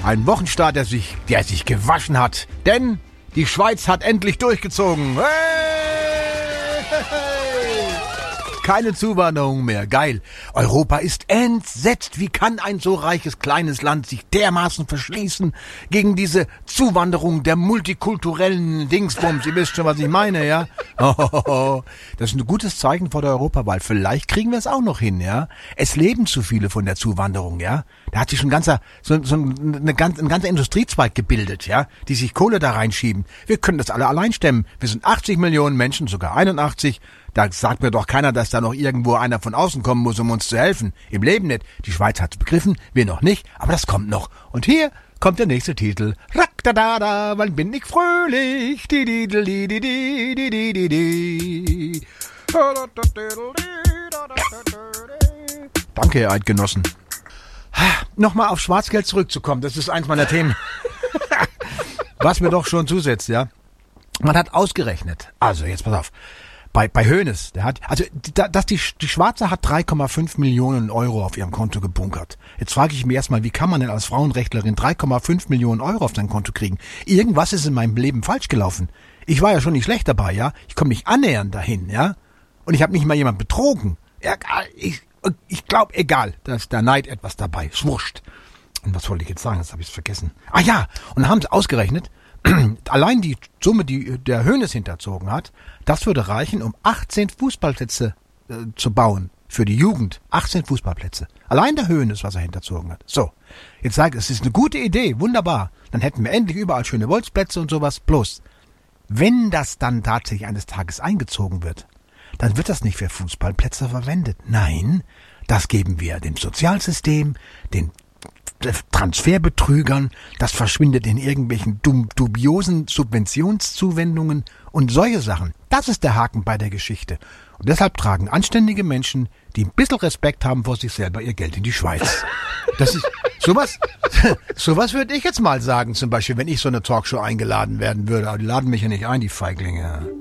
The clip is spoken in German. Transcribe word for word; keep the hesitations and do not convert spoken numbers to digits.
Ein Wochenstart, der sich, der sich gewaschen hat. Denn die Schweiz hat endlich durchgezogen. Hey! Keine Zuwanderung mehr. Geil. Europa ist entsetzt. Wie kann ein so reiches, kleines Land sich dermaßen verschließen gegen diese Zuwanderung der multikulturellen Dingsbums? Ihr wisst schon, was ich meine, ja? Oh, das ist ein gutes Zeichen vor der Europawahl. Vielleicht kriegen wir es auch noch hin, ja? Es leben zu viele von der Zuwanderung, ja? Da hat sich schon ein ganzer, so, so eine, ganz, ein ganzer Industriezweig gebildet, ja? Die sich Kohle da reinschieben. Wir können das alle allein stemmen. Wir sind achtzig Millionen Menschen, sogar einundachtzig. Da sagt mir doch keiner, dass da noch irgendwo einer von außen kommen muss, um uns zu helfen. Im Leben nicht. Die Schweiz hat's begriffen, wir noch nicht, aber das kommt noch. Und hier kommt der nächste Titel. Rakdadada, wann bin ich fröhlich? Di di di di di di di di di. Danke, Ihr Eidgenossen. Nochmal auf Schwarzgeld zurückzukommen, das ist eins meiner Themen. Was mir doch schon zusetzt, ja. Man hat ausgerechnet, also jetzt pass auf, bei bei Hoeneß, der hat, also da, dass die die Schwarze hat drei Komma fünf Millionen Euro auf ihrem Konto gebunkert. Jetzt frage ich mich erstmal, wie kann man denn als Frauenrechtlerin drei Komma fünf Millionen Euro auf sein Konto kriegen? Irgendwas ist in meinem Leben falsch gelaufen. Ich war ja schon nicht schlecht dabei, ja. Ich komme nicht annähernd dahin, ja. Und ich habe nicht mal jemand betrogen. Ja, ich ich glaube, egal, da ist der Neid etwas dabei. Ist wurscht. Und was wollte ich jetzt sagen? Das habe ich vergessen. Ah ja, und haben sie ausgerechnet. Allein die Summe, die der Hoeneß hinterzogen hat, das würde reichen, um achtzehn Fußballplätze äh, zu bauen für die Jugend. achtzehn Fußballplätze. Allein der Hoeneß, was er hinterzogen hat. So, jetzt sage ich, es ist eine gute Idee, wunderbar. Dann hätten wir endlich überall schöne Bolzplätze und sowas. Bloß, wenn das dann tatsächlich eines Tages eingezogen wird, dann wird das nicht für Fußballplätze verwendet. Nein, das geben wir dem Sozialsystem, den Transferbetrügern, das verschwindet in irgendwelchen dubiosen Subventionszuwendungen und solche Sachen. Das ist der Haken bei der Geschichte. Und deshalb tragen anständige Menschen, die ein bisschen Respekt haben vor sich selber, ihr Geld in die Schweiz. Das ist sowas, sowas würde ich jetzt mal sagen, zum Beispiel, wenn ich so eine Talkshow eingeladen werden würde. Aber die laden mich ja nicht ein, die Feiglinge.